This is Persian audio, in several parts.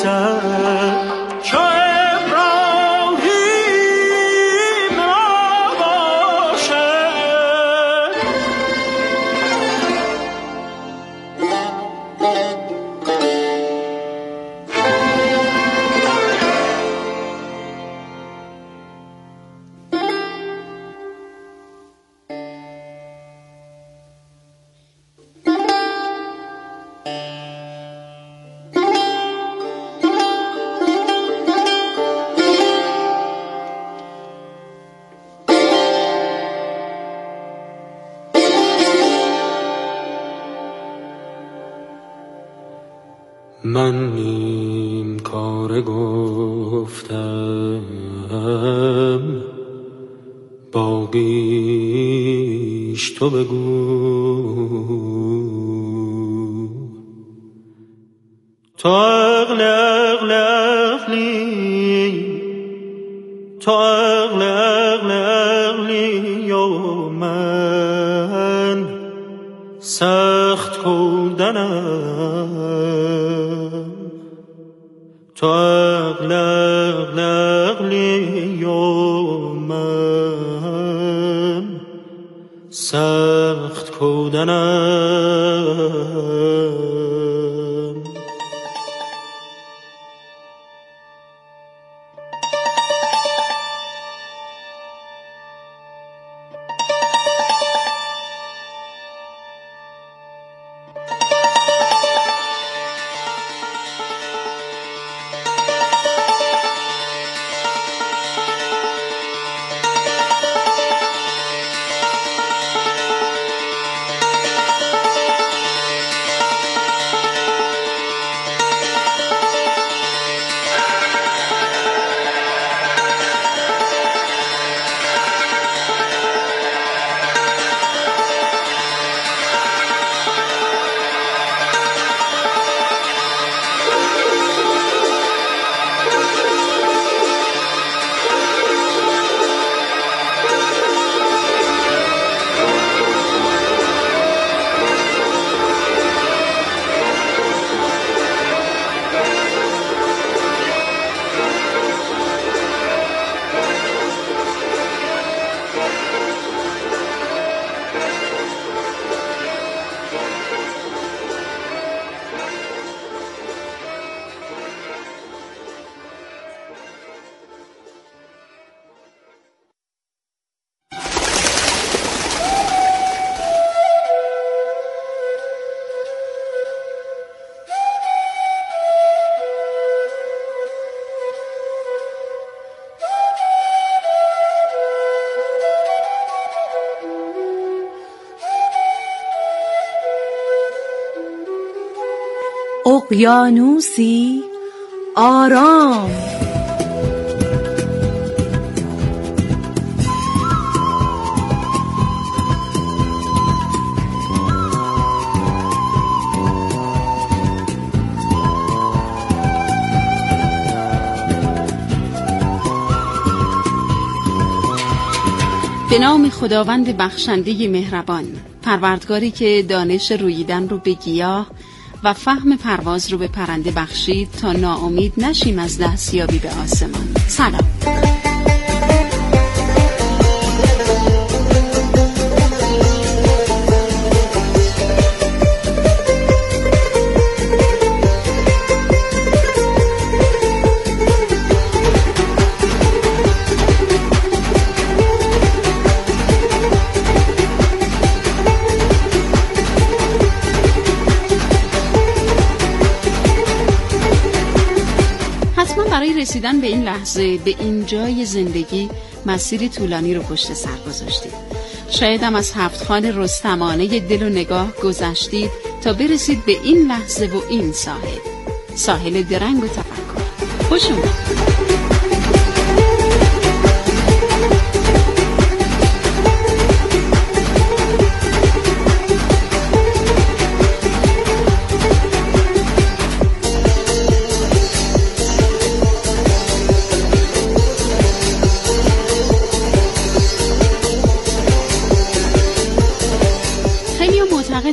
رسد چو من این کار گفتم باقیش تو بگو تو اغلقلی و من سخت کودنم تو اغلقلی و من سخت کودنم اقیانوسی آرام به نام خداوند بخشنده مهربان، پروردگاری که دانش روییدن رو به گیاه و فهم پرواز رو به پرنده بخشید تا ناامید نشیم از دستیابی به آسمان. سلام. برای رسیدن به این لحظه، به این جای زندگی، مسیری طولانی رو پشت سر گذاشتید. شاید هم از هفت‌خوان رستمانه دل و نگاه گذشتید تا برسید به این لحظه و این ساحل درنگ و تفکر. خوش اومدید.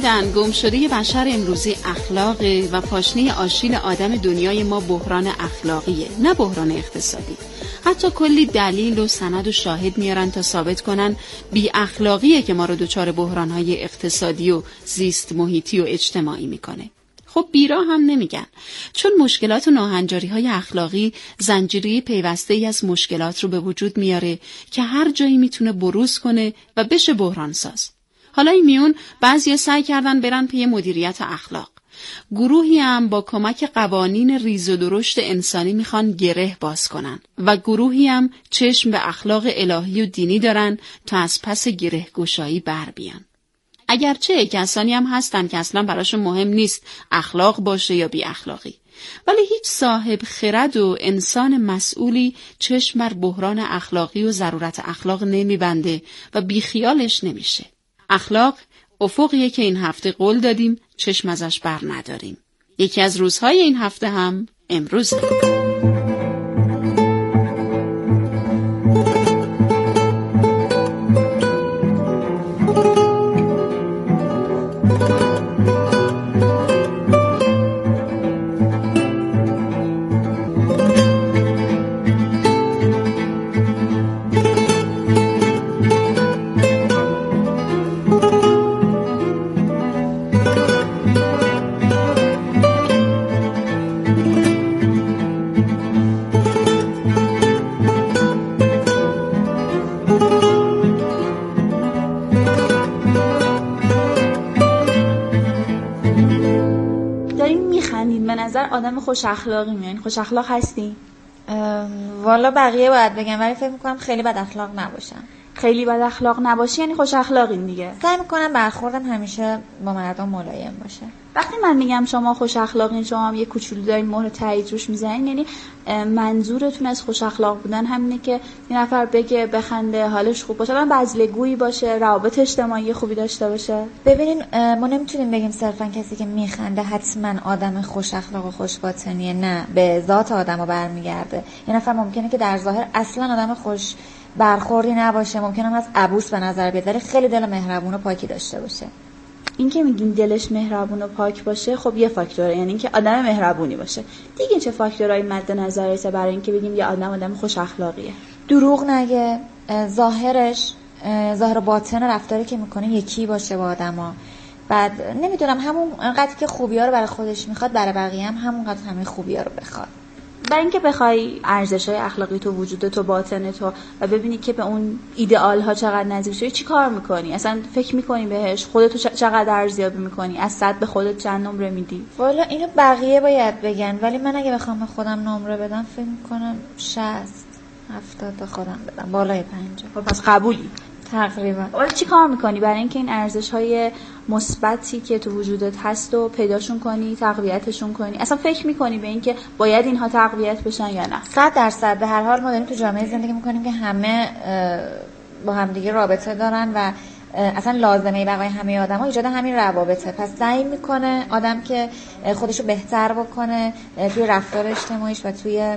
معتقدند گم شده بشر امروزی اخلاقه و پاشنه آشیل آدم دنیای ما بحران اخلاقیه، نه بحران اقتصادی. حتی کلی دلیل و سند و شاهد میارن تا ثابت کنن بی اخلاقیه که ما رو دچار بحرانهای اقتصادی و زیست محیطی و اجتماعی میکنه. خب بیرا هم نمیگن، چون مشکلات و ناهنجاری‌های اخلاقی زنجیره پیوسته‌ای از مشکلات رو به وجود میاره که هر جایی میتونه بروز کنه و بشه بحران ساز. حالا این میون بعضیا سعی کردن برن پی مدیریت اخلاق. گروهی هم با کمک قوانین ریز و درشت انسانی میخوان گره باز کنن و گروهی هم چشم به اخلاق الهی و دینی دارن تا از پس گره گشایی بر بیان. اگرچه کسانی هم هستن که اصلا براشون مهم نیست اخلاق باشه یا بی اخلاقی، ولی هیچ صاحب خرد و انسان مسئولی چشم بر بحران اخلاقی و ضرورت اخلاق نمیبنده و بیخیالش نمیشه. اخلاق افقیه که این هفته قول دادیم چشم ازش بر نداریم. یکی از روزهای این هفته هم امروزه. آدم خوش اخلاقی میانی، خوش اخلاق هستی؟ والا بقیه باید بگم، ولی فکر میکنم خیلی بد اخلاق نباشم. خیلی بد اخلاق نباشی یعنی خوش اخلاقین دیگه. سعی میکنم برخوردم همیشه با مردم ملایم باشه. وقتی من میگم شما خوش اخلاقین، شما هم یه کوچولو دارین مهر تایید روش میزنین، یعنی منظورتون از خوش اخلاق بودن همینه که یه نفر بگه بخنده، حالش خوب باشه، بزلگویی باشه، روابط اجتماعی خوبی داشته باشه. ببینین ما نمیتونیم بگیم صرفا کسی که میخنده حتما آدم خوش اخلاق و خوش باطنیه. نه، به ذات آدمو برمیگرده. یه نفر ممکنه که در ظاهر اصلا آدم خوش برخوردی نباشه، ممکنه از عبوس به نظر بیاد ولی خیلی دل مهربون و پاکی داشته باشه. این که میگین دلش مهربون و پاک باشه خب یه فاکتوره، یعنی اینکه آدم مهربونی باشه. دیگه چه فاکتورایی مد نظرته برای اینکه بگیم یه آدم خوش اخلاقیه؟ دروغ نگه، ظاهر و باطن رفتاری که میکنه یکی باشه با آدما. بعد نمیدونم همون قدری که خوبی‌ها رو برای خودش میخواد برای بقیه هم همون قدر همین خوبی‌ها رو بخواد. برای اینکه بخوای ارزش‌های اخلاقی تو، وجود تو، باطن تو و ببینی که به اون ایدئال ها چقدر نزدیک شدی، چی کار میکنی؟ اصلا فکر میکنی بهش؟ خودتو چقدر ارزیابی میکنی؟ از 100 به خودت چند نمره میدی؟ والا اینو بقیه باید بگن، ولی من اگه بخوام به خودم نمره بدم فکر میکنم 60 70 تا خودم بدم، بالای 50. پس قبولی تقریبا. ولی چی کار میکنی برای اینکه این ارزش‌های مثبتی که تو وجودت هست رو پیداشون کنی، تقویتشون کنی؟ اصلا فکر میکنی به اینکه باید اینها تقویت بشن یا نه؟ 100% به هر حال ما داریم تو جامعه زندگی میکنیم که همه با همدیگه رابطه دارن و اصلا لازمه بقای همه آدم‌ها ایجاد همین روابطه. پس سعی میکنه آدم که خودشو بهتر بکنه توی رفتار اجتماعیش و توی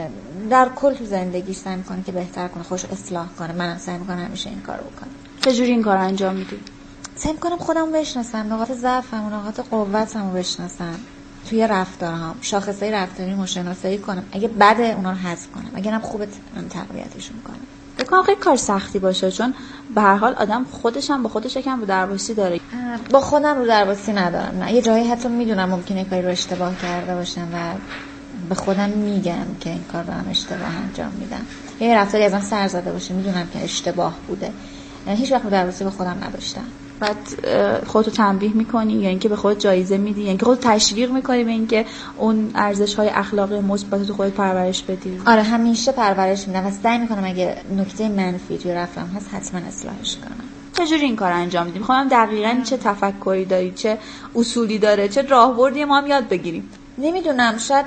در کل تو زندگیش سعی میکنه که بهتر کنه، خودشو اصلاح کنه. منم سعی میکنم همیشه این کارو بکنم. چجوری این کارو انجام میدی؟ سعی میکنم خودمو بشناسم، نقاط ضعفم و نقاط قوتمو بشناسم، توی رفتارهام شاخصهای رفتاری مشخصی کنم، اگه بده اونا رو حذف کنم، اگه هم خوبه تقویتشون کنم. بکنم خیلی کار سختی باشه، چون به هر حال آدم خودش هم با خودش یکم رو درواسی داره. با خودم رو درواسی ندارم، نه، یه جایی حتی میدونم ممکنه کاری رو اشتباه کرده باشم و به خودم میگم که این کار رو هم اشتباه انجام میدم. یه رفتاری ازم سر زده باشه میدونم که اشتباه بوده، هیچ وقت رو درواسی به خودم نداشتم. بعد خودتو تنبیه میکنی یا اینکه به خودت جایزه میدی یا اینکه خودت تشویق میکنی به اینکه اون ارزش‌های اخلاقی مثبت تو خودت پرورش بدی؟ آره، همیشه پرورش میدم و سعی میکنم اگه نکته منفی توی رفتارم هست حتما اصلاحش کنم. چجوری این کار انجام میدی؟ میخوام دقیقاً چه تفکری داری، چه اصولی داره، چه راهبردی ما هم یاد بگیریم. نمیدونم، شاید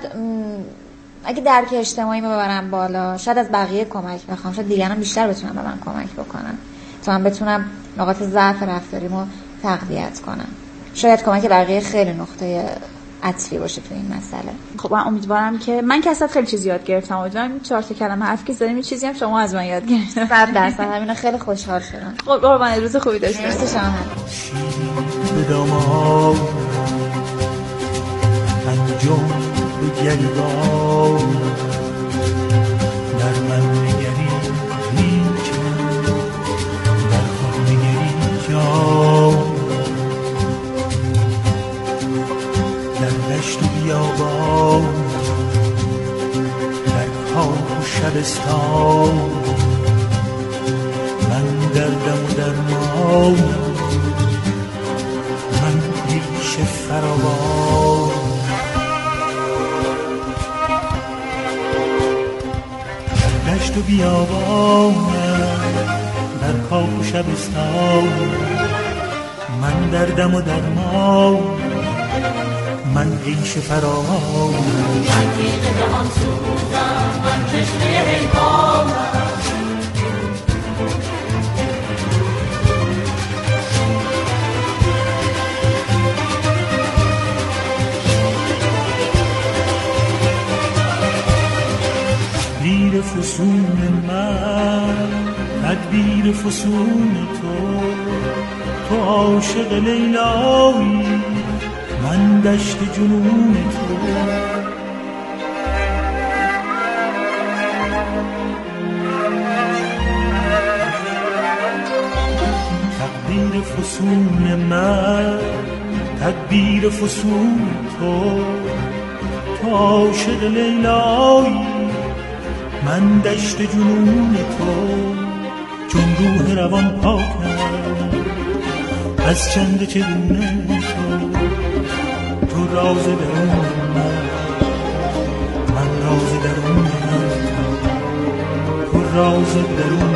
اگه درک اجتماعی ما ببرم بالا، شاید از بقیه کمک بخوام، شاید دیگران بیشتر بتونن به من کمک بکنن تا من بتونم نقاط ضعف رفتاریمو تقویت کنم. شاید کمک بقیه خیلی نقطه عطفی باشه تو این مسئله. خب من امیدوارم که من که اصلا خیلی چیز یاد گرفتم، امیدوارم این 4 تا کلمه حرف که زدیم چیزی هم شما از من یاد گرفتید. 100% همینا خیلی خوشحال شدم. قربان روز خوبی داشته باشید. دامان انجام به گریبان در من نگری هیچ در خود نگری جان در دشت و بیابان در کاخ و شبستان من دردم و درمان من ریش فراوان در دشت و بیابان در کاخ و شبستان من دردم و درمان من ریش فراوان من تیغ جهان سوزم من چشمه حیوانم تدبیر فسون من تدبیر فسون تو عاشق لیلایی من دشت جنون تو تدبیر فسون من تدبیر فسون تو عاشق لیلایی من دشت جنون تو چون روح روان پاکم از چند چگونه تو راز درون من راز درون تو راز درون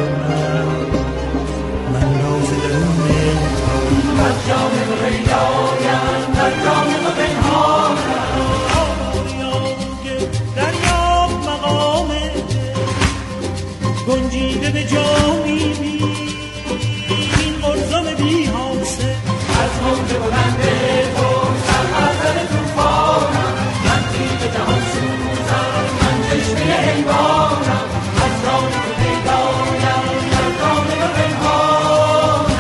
من راز درون از جام تو پیدایم از جام تو پنهانم دریاب مقام گنجیده به جامی این قرصم بی حاصل از موج بلند تو سرحضر توفانم من تیغ جهان سوزم من چشمه حیوانم از راه تو پیدایم از راه تو پنهانم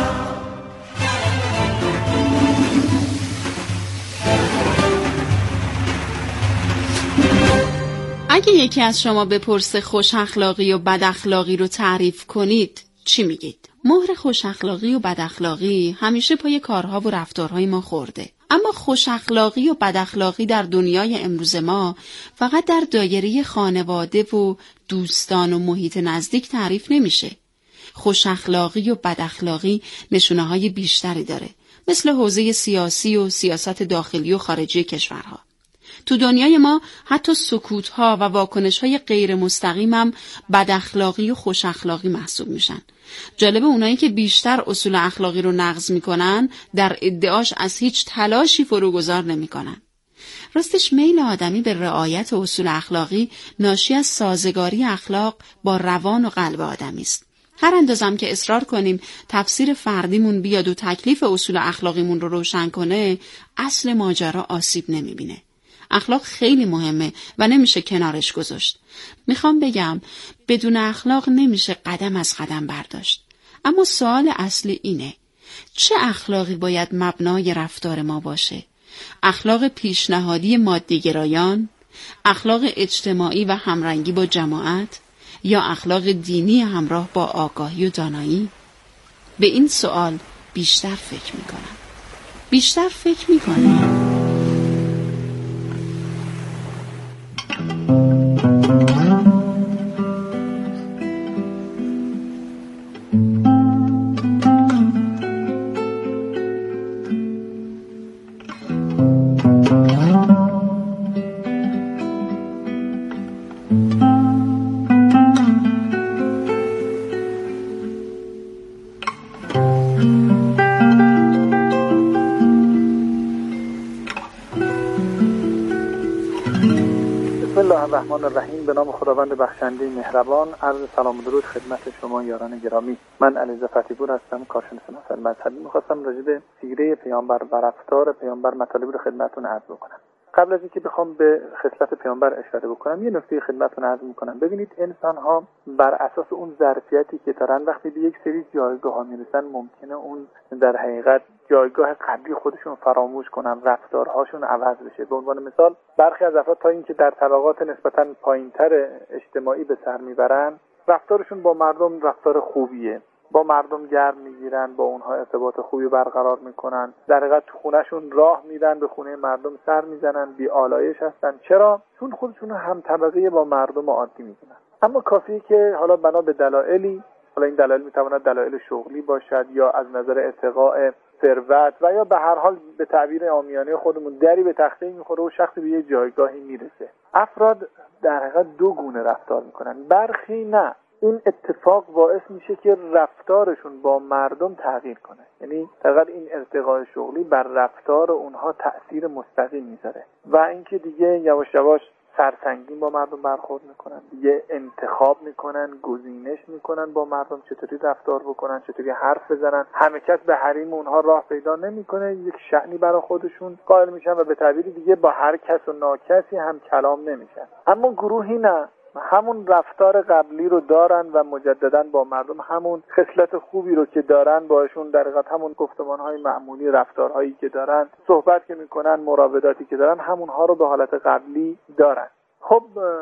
اگه یکی از شما بپرسه خوش اخلاقی و بد اخلاقی رو تعریف کنید چی میگید؟ مهر خوش اخلاقی و بد اخلاقی همیشه پای کارها و رفتارهای ما خورده. اما خوش اخلاقی و بد اخلاقی در دنیای امروز ما فقط در دایره خانواده و دوستان و محیط نزدیک تعریف نمیشه. خوش اخلاقی و بد اخلاقی نشونه‌های بیشتری داره، مثل حوزه سیاسی و سیاست داخلی و خارجی کشورها. تو دنیای ما حتی سکوت‌ها و واکنش‌های غیر مستقیم هم بد اخلاقی و خوش اخلاقی محسوب میشن. جالب اونایی که بیشتر اصول اخلاقی رو نقض میکنن در ادعاش از هیچ تلاشی فروگذار نمیکنن. راستش میل آدمی به رعایت اصول اخلاقی ناشی از سازگاری اخلاق با روان و قلب آدمی است. هر اندازم که اصرار کنیم تفسیر فردیمون بیاد و تکلیف اصول اخلاقیمون رو روشن کنه، اصل ماجرا آسیب نمیبینه. اخلاق خیلی مهمه و نمیشه کنارش گذاشت. میخوام بگم بدون اخلاق نمیشه قدم از قدم برداشت. اما سوال اصلی اینه: چه اخلاقی باید مبنای رفتار ما باشه؟ اخلاق پیشنهادی مادی‌گرایان، اخلاق اجتماعی و همرنگی با جماعت، یا اخلاق دینی همراه با آگاهی و دانایی؟ به این سوال بیشتر فکر میکنم. الرحمن الرحیم. به نام خداوند بخشنده مهربان. عرض سلام و درود خدمت شما یاران گرامی. من علیرضا فتی‌پور هستم، کارشناس مسائل مذهبی. می‌خواستم راجع به سیره پیامبر و رفتار پیامبر مطالبی رو خدمتتون عرض بکنم. قبل از اینکه بخوام به خصلت پیامبر اشاره بکنم یه نکته خدمتتون عرض میکنم. ببینید انسان‌ها بر اساس اون ظرفیتی که دارن وقتی به یک سری جایگاه‌ها میرسن ممکنه اون در حقیقت جایگاه قبلی خودشون فراموش کنن، رفتارهاشون عوض بشه. به عنوان مثال برخی از افراد تا اینکه در طبقات نسبتاً پایین‌تر اجتماعی به سر میبرن، رفتارشون با مردم رفتار خوبیه، با مردم گرم میگیرن، با اونها ارتباط خوبی برقرار میکنن، در حقیقت تو خونهشون راه میرن، به خونه مردم سر میزنن، بی آلایش هستن. چرا؟ چون خودشون هم طبقه با مردم عادی میدونن. اما کافیه که حالا بنا به دلایلی، حالا این دلایل میتواند دلایل شغلی باشد یا از نظر ارتقاء ثروت و یا به هر حال به تعبیر عامیانه خودمون دری به تخته میخوره و شخصی به یه جایگاهی میرسه. افراد در حقیقت دو گونه رفتار میکنن. برخی نه، این اتفاق باعث میشه که رفتارشون با مردم تغییر کنه. یعنی در این ارتقاء شغلی بر رفتار اونها تأثیر مستقیم میذاره و اینکه دیگه یواش یواش سرسنگین با مردم برخورد میکنن، دیگه انتخاب میکنن، گزینش میکنن با مردم چطوری رفتار بکنن، چطوری حرف بزنن. همه کس به حریم اونها راه پیدا نمیکنه، یک شأنی برای خودشون قائل میشن و به تعبیری دیگه با هر کس و ناکسی هم کلام نمیشن. اما گروهی نه، همون رفتار قبلی رو دارن و مجددا با مردم همون خصلت خوبی رو که دارن باشون در حقیقت همون گفتمان‌های معمولی، رفتارهایی که دارن، صحبت که میکنن، مراوداتی که دارن، همونها رو به حالت قبلی دارن. خب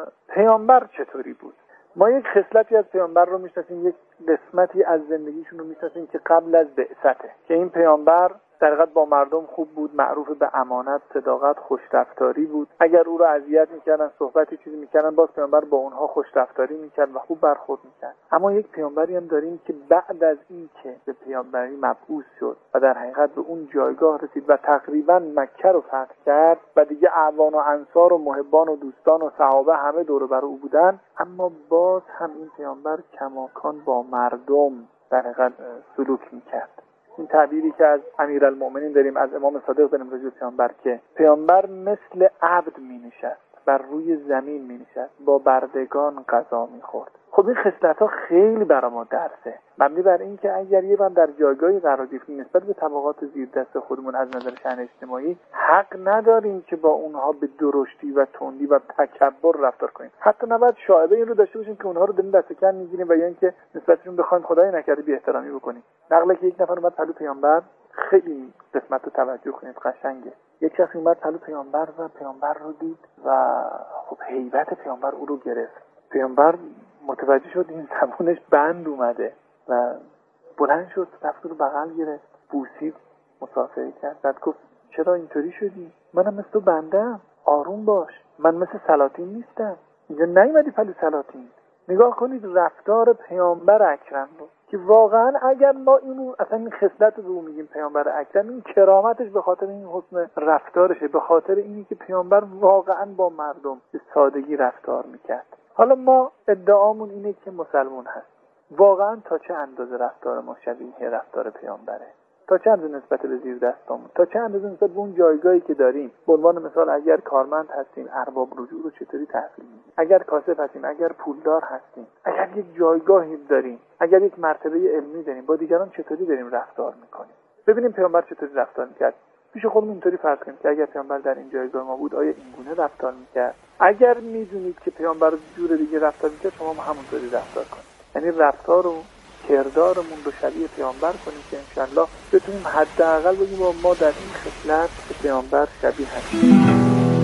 پیامبر چطوری بود؟ ما یک خصلتی از پیامبر رو میشناسیم، یک قسمتی از زندگیشون رو میشناسیم که قبل از بعثته، که این پیامبر در حقیقت با مردم خوب بود، معروف به امانت، صداقت، خوشرفتاری بود. اگر او را اذیت میکردن، صحبتی چیزی میکردن، باز پیامبر با اونها خوشرفتاری میکرد و خوب برخورد میکرد. اما یک پیامبری هم داریم که بعد از این که به پیامبری مبعوث شد و در حقیقت به اون جایگاه رسید و تقریبا مکه رو فتح کرد و دیگه اعوان و انصار و محبان و دوستان و صحابه همه دور بر او بودن، اما باز هم این پیامبر کماکان با مردم در حقیقت سلوک میکرد. این تعبیری که از امیرالمؤمنین داریم، از امام صادق داریم راجع به پیامبر، که پیامبر مثل عبد می‌نشست، بر روی زمین می‌نشست، با بردگان غذا می‌خورد. خب این خصلت‌ها خیلی برای ما درسه، مبنی بر این که اگر یه من در جایگاهی قرار گرفتیم نسبت به طبقات زیر دست خودمون از نظر شأن اجتماعی، حق نداریم که با اونها به درشتی و تندی و تکبر رفتار کنیم. حتی نباید شایبه این رو داشته باشیم که اونها رو داریم دست کم می‌گیریم و یا اینکه نسبتشون بخوایم خدای نکرده بی احترامی بکنیم. نقله که یک نفر اومد پلو پیامبر، خیلی قسمت رو توجه کنید، قشنگه. یک شخص اومد پلو پیامبر و پیامبر رو دید و خب هیبت پیامبر او رو گرفت. پیامبر متوجه شد این زبونش بند اومده و بلند شد، رفت رو بغل گرفت، بوسید، مصافحه کرد. بعد گفت چرا اینطوری شدی؟ منم مثل تو بندم، آروم باش، من مثل سلاطین نیستم. اینجا نیومدی پلو سلاطین. نگاه کنید رفتار پیامبر اکرم رو که واقعا اگر ما اینو اصلا این خصلت رو میگیم پیامبر اکرم، این کرامتش به خاطر این حسن رفتارشه، به خاطر اینی که پیامبر واقعا با مردم به سادگی رفتار میکرد. حالا ما ادعامون اینه که مسلمون هست، واقعا تا چه اندازه رفتار ما شبیه رفتار پیامبره؟ تا چه اندازه نسبت به زیر دستامون، تا چه اندازه نسبت به اون جایگاهی که داریم؟ به عنوان مثال اگر کارمند هستیم ارباب رجوع رو چطوری تحویل میدیم؟ اگر کاسب هستیم، اگر پولدار هستیم، اگر یک جایگاهی داریم، اگر یک مرتبه علمی داریم، با دیگران چطوری داریم رفتار میکنیم؟ ببینیم پیامبر چطوری رفتار میکرد. پیش خودمون اینطوری فرض کنیم که اگر پیامبر در این جایگاه ما بود آیا این گونه رفتار میکرد؟ اگر میدونید که پیامبر جور دیگه رفتار میکرد، شما هم همونطوری رفتار کنید. یعنی رفتار و کردارمون رو شبیه پیامبر کنیم که انشالله بتونیم حداقل بگیم ما در این خصلت به پیامبر شبیه هستیم.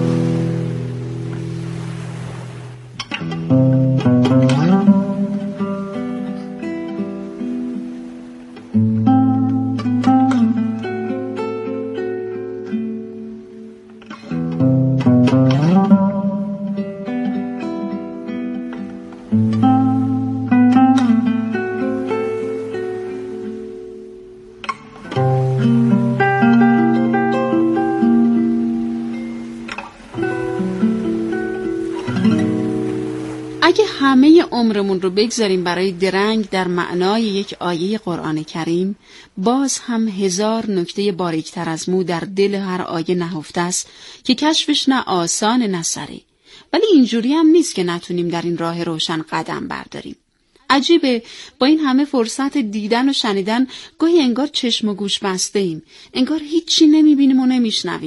اگه همه عمرمون رو بگذاریم برای درنگ در معنای یک آیه قرآن کریم، باز هم هزار نکته باریکتر از مو در دل هر آیه نهفته است که کشفش نه آسان نه سره. ولی اینجوری هم نیست که نتونیم در این راه روشن قدم برداریم. عجیبه با این همه فرصت دیدن و شنیدن گاهی انگار چشم و گوش بسته ایم، انگار هیچی نمیبینیم و نمیشنویم،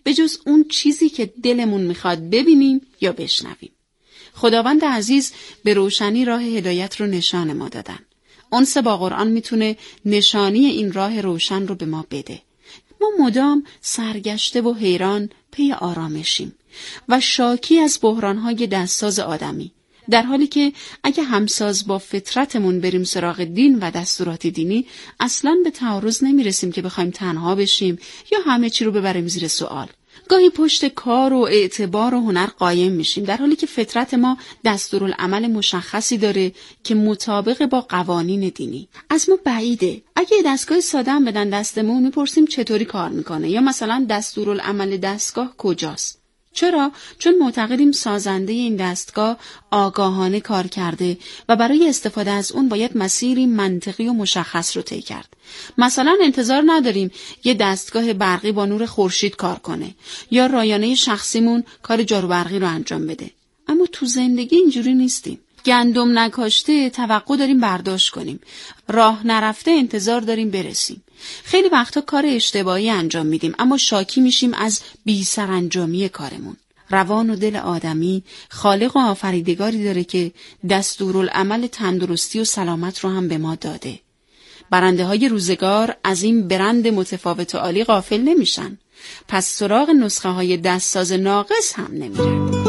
به جز اون چیزی که دلمون میخواد ببینیم یا بشنویم. خداوند عزیز به روشنی راه هدایت رو نشان ما دادن. انس با قرآن میتونه نشانی این راه روشن رو به ما بده. ما مدام سرگشته و حیران پی آرامشیم و شاکی از بحران‌های دستساز آدمی، در حالی که اگه همساز با فطرتمون بریم سراغ دین و دستورات دینی، اصلاً به تعارض نمیرسیم که بخوایم تنها بشیم یا همه چی رو ببریم زیر سوال. گاهی پشت کار و اعتبار و هنر قایم میشیم، در حالی که فطرت ما دستورالعمل مشخصی داره که مطابق با قوانین دینی. از ما بعیده. اگه دستگاه ساده هم بدن دستمون، میپرسیم چطوری کار میکنه، یا مثلا دستورالعمل دستگاه کجاست؟ چرا؟ چون معتقدیم سازنده این دستگاه آگاهانه کار کرده و برای استفاده از اون باید مسیری منطقی و مشخص رو طی کرد. مثلا انتظار نداریم یه دستگاه برقی با نور خورشید کار کنه یا رایانه شخصیمون کار جارو برقی رو انجام بده. اما تو زندگی اینجوری نیستیم. گندم نکاشته توقع داریم برداشت کنیم، راه نرفته انتظار داریم برسیم. خیلی وقتا کار اشتباهی انجام میدیم اما شاکی میشیم از بی سرانجامی کارمون. روان و دل آدمی خالق و آفریدگاری داره که دستورالعمل تندرستی و سلامت رو هم به ما داده. برنده های روزگار از این برند متفاوت و عالی غافل نمیشن، پس سراغ نسخه های دستساز ناقص هم نمیرن.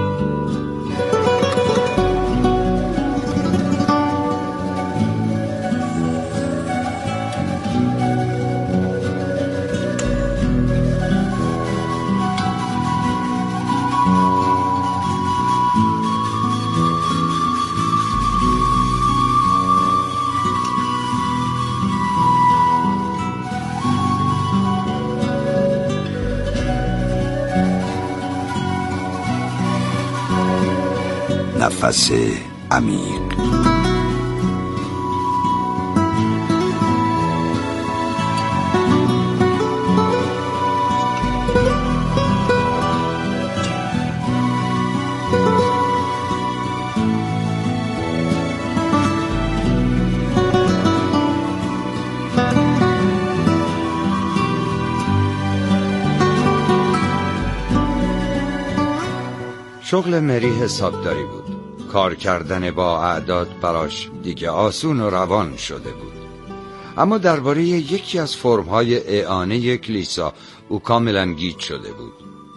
نفس عمیق. شغل مری حسابداری بود. کار کردن با اعداد براش دیگه آسون و روان شده بود. اما درباره یکی از فرم‌های اعانه کلیسا او کاملا گیج شده بود.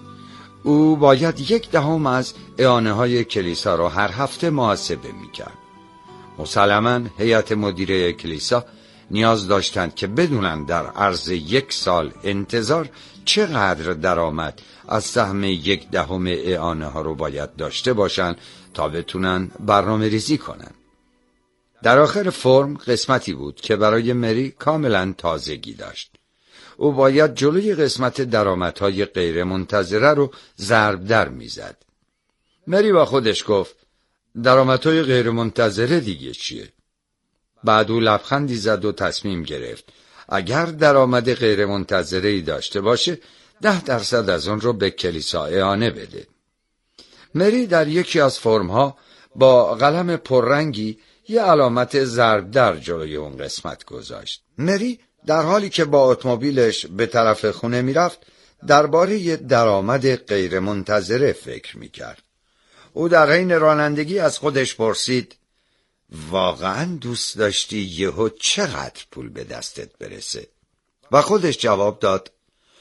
او باید 1/10 از اعانه‌های کلیسا را هر هفته محاسبه می‌کرد. مسلماً هیئت مدیره کلیسا نیاز داشتند که بدونن در عرض 1 سال انتظار چقدر درآمد از سهم 1/10 اعانه ها رو باید داشته باشن تا بتونن برنامه ریزی کنن. در آخر فرم قسمتی بود که برای مری کاملا تازگی داشت. او باید جلوی قسمت درآمدهای غیر منتظره رو ضرب در میزد. مری با خودش گفت درآمدهای غیر منتظره دیگه چیه؟ بعد او لبخندی زد و تصمیم گرفت اگر درآمد غیر منتظره‌ای داشته باشه 10% از اون رو به کلیسا اعانه بده. مری در یکی از فرم‌ها با قلم پررنگی یه علامت ضرب در جلوی اون قسمت گذاشت. مری در حالی که با اتومبیلش به طرف خونه میرفت درباره درآمد غیر منتظره فکر میکرد. او در حین رانندگی از خودش پرسید واقعا دوست داشتی یهو چقدر پول به دستت برسه؟ و خودش جواب داد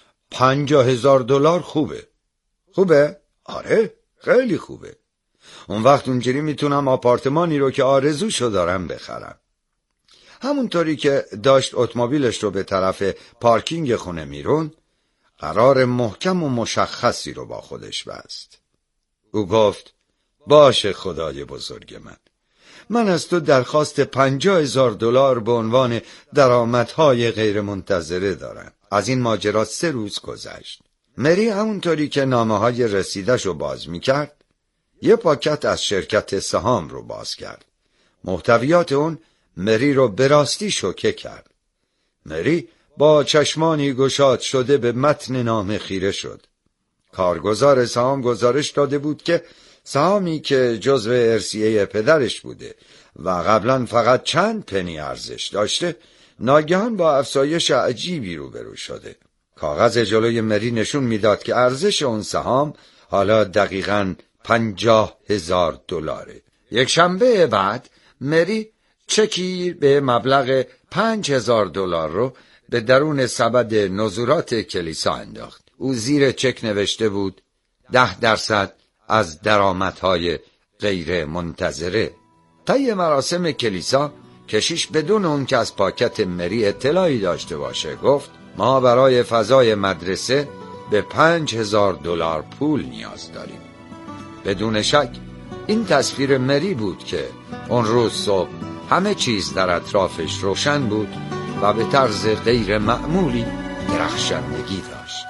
50,000 دلار خوبه. خوبه؟ آره خیلی خوبه. اون وقت اونجوری میتونم آپارتمانی رو که آرزوشو دارم بخرم. همونطوری که داشت اتومبیلش رو به طرف پارکینگ خونه میرون قرار محکم و مشخصی رو با خودش بست. او گفت باشه خدای بزرگ من از تو درخواست 50,000 دلار به عنوان درآمدهای غیر منتظره دارم. از این ماجرا 3 روز گذشت. مری همونطوری که نامه‌های رسیدش رو باز می‌کرد، یه پاکت از شرکت سهام رو باز کرد. محتویات اون مری رو به راستی شوکه کرد. مری با چشمانی گشاد شده به متن نامه خیره شد. کارگزار سهام گزارش داده بود که سهامی که جزو ارثیه پدرش بوده و قبلا فقط چند پنی ارزش داشته، ناگهان با افزایش عجیبی روبرو شده. کاغذ جلوی مری نشون میداد که ارزش اون سهام حالا دقیقاً $50,000. یک شنبه بعد مری چکی به مبلغ $5,000 رو به درون سبد نزورات کلیسا انداخت. او زیر چک نوشته بود 10% از درآمدهای غیر منتظره. طی مراسم کلیسا کشیش بدون اون که از پاکت مری اطلاعی داشته باشه گفت ما برای فضای مدرسه به $5,000 پول نیاز داریم. بدون شک این تصویر مری بود که اون روز صبح همه چیز در اطرافش روشن بود و به طرز غیر معمولی درخشندگی داشت.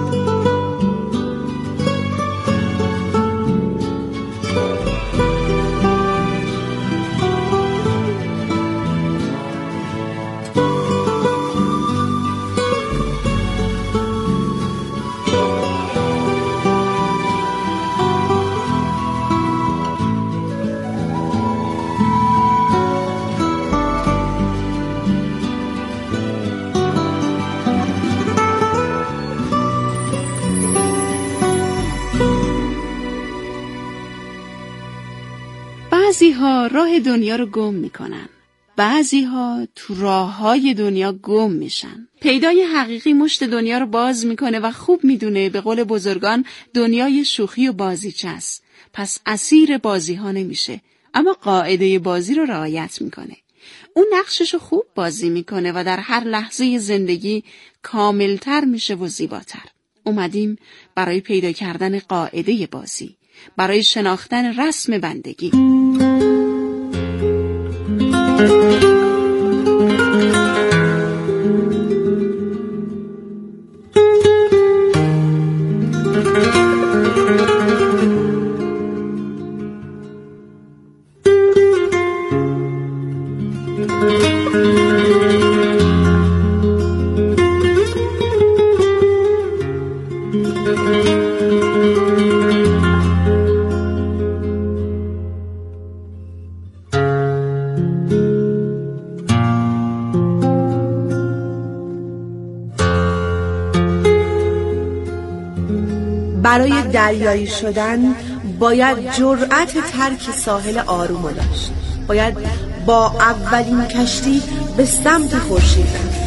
بعضی ها راه دنیا رو گم میکنن. بعضی ها تو راه های دنیا گم میشن. پیدای حقیقی مشت دنیا رو باز میکنه و خوب میدونه به قول بزرگان دنیای شوخی و بازیچه است. پس اسیر بازی ها نمیشه، اما قاعده بازی رو رعایت میکنه. اون نقشش رو خوب بازی میکنه و در هر لحظه زندگی کاملتر میشه و زیباتر. اومدیم برای پیدا کردن قاعده بازی، برای شناختن رسم بندگی. برای دریایی شدن باید جرأت ترک ساحل آروم داشت. باید با اولین کشتی به سمت خورشید رفت.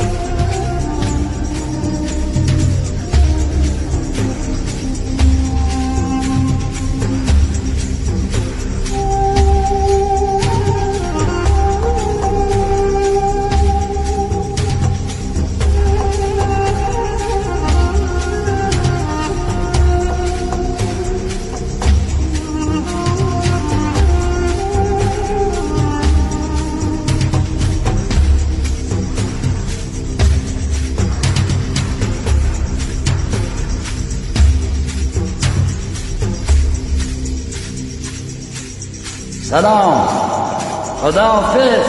سلام، خداحافظ.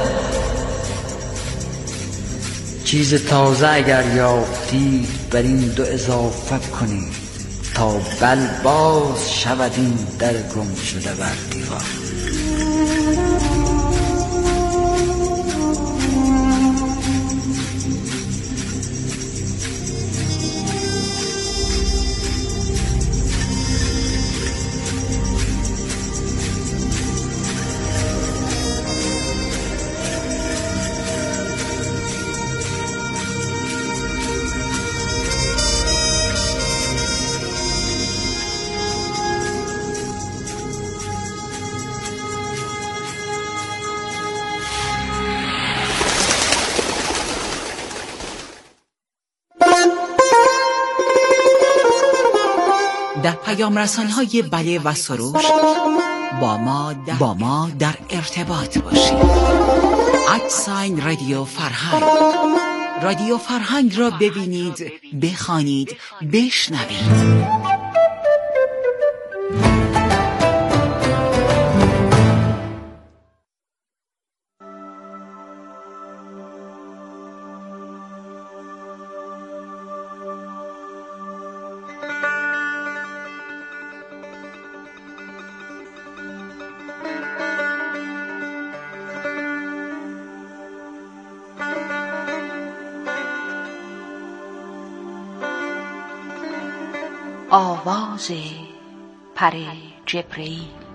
چیز تازه اگر یافتید بر این دو اضافه کنید تا بل باز شود این در گم شده بر دیوار. در پیام رسان‌های بله و سروش با ما در ارتباط باشید. @رادیو فرهنگ. رادیو فرهنگ را ببینید، بخوانید، بشنوید. آواز پر جبرئیل.